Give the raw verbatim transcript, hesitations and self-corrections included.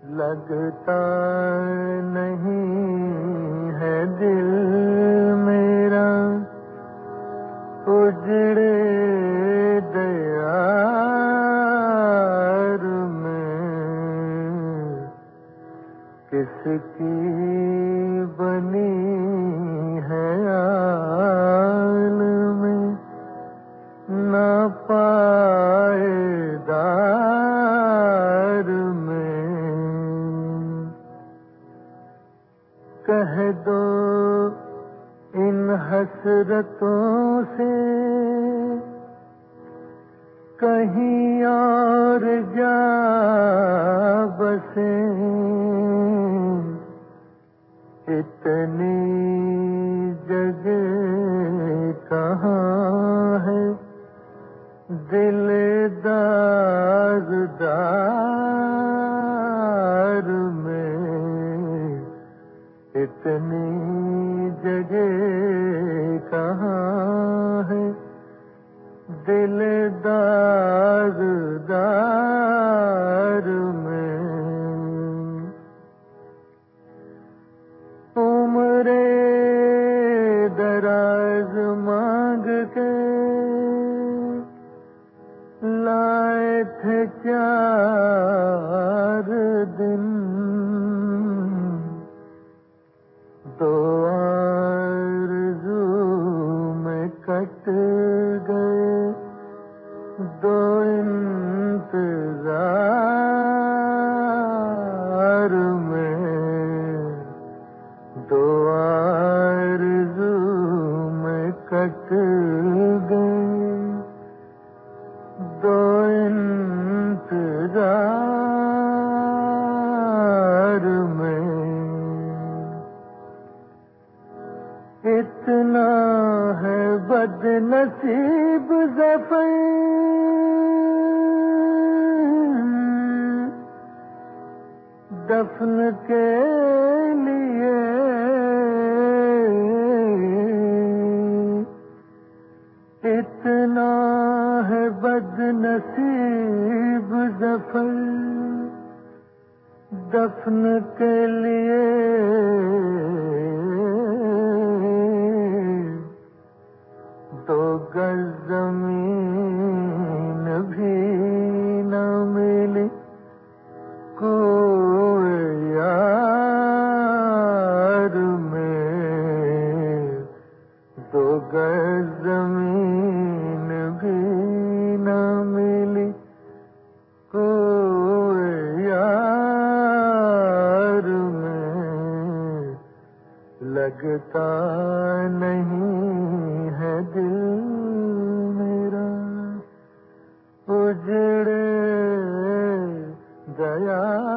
لگتا نہیں ہے دل میرا اجڑے دیار میں، کس کی بنی ہے آل میں نہ پائیدار میں، کہہ دو ان حسرتوں سے کہیں اور جا بسیں، اتنی جگہ کہاں ہے دل داغدار میں، اتنی جگہ کہاں ہے دل داغدار میں، عمر دراز مانگ کے لائے تھے چار دن، دو آرزو میں کٹ گئے دو انتظار میں، دو آرزو میں کٹ گئے دو انتظار میں، اتنا ہے بد نصیب ظفر دفن کے لیے، اتنا ہے بد نصیب ظفر دفن کے لیے، دو گز زمین بھی نہ ملی کوئی یار میں، دو گز زمین بھی نہ ملی کوئی یار میں، لگتا نہیں ہے دل میرا اجڑے دیار